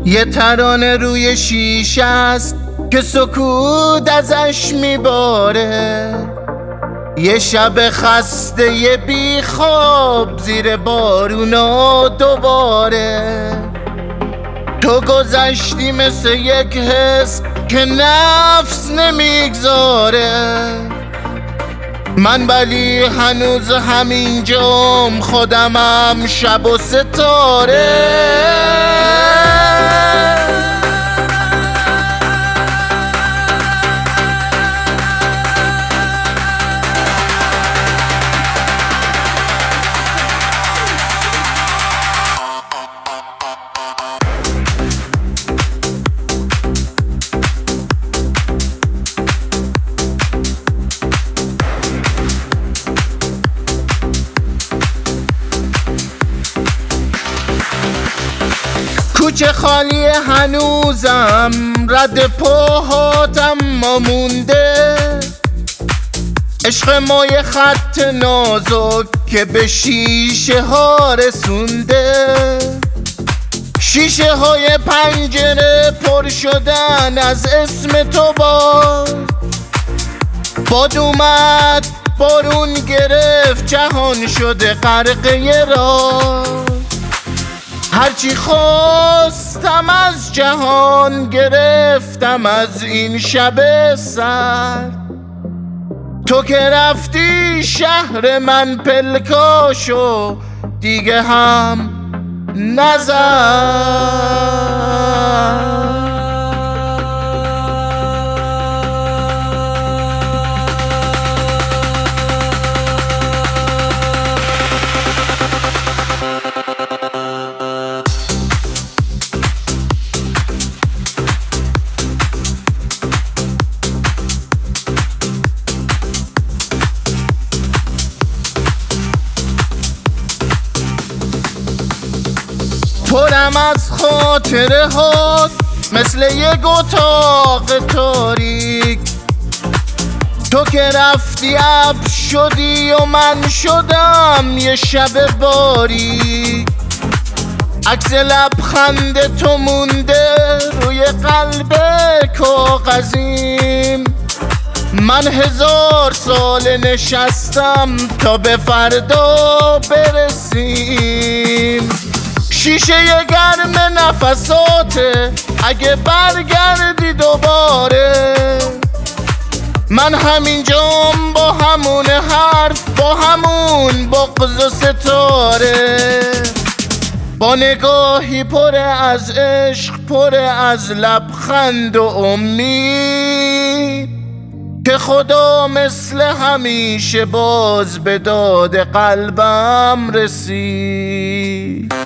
یه ترانه روی شیشه است که سکوت ازش میباره، یه شب خسته یه بی خواب زیر بارونا دوباره. تو گذشتی مثل یک حس که نفس نمیگذاره، من ولی هنوز همینجام، خودمم شب و ستاره. کوچه خالی هنوزم، رد پاهاتم ما مونده، عشق ما یه خط نازک که به شیشه ها رسونده. شیشه های پنجره پر شدن از اسم تو، باد اومد بارون گرفت، جهان شده غرقه راه. هرچی خواستم از جهان گرفتم از این شب سر، تو که رفتی شهر من پلکاشو دیگه هم نزد. پرم از خاطره ها مثل یک اتاق تاریک، تو که رفتی ابر شدی و من شدم یه شب باریک. عکس لبخند تو مونده روی قلب کاغذیم، من 1000 سال نشستم تا به فردا برسیم. شیشه گرم نفساته اگه برگردی دوباره، من همینجام با همون حرف، با همون بغض و ستاره، با نگاهی پر از عشق، پر از لبخند و امید، که خدا مثل همیشه باز به داد قلبم رسید.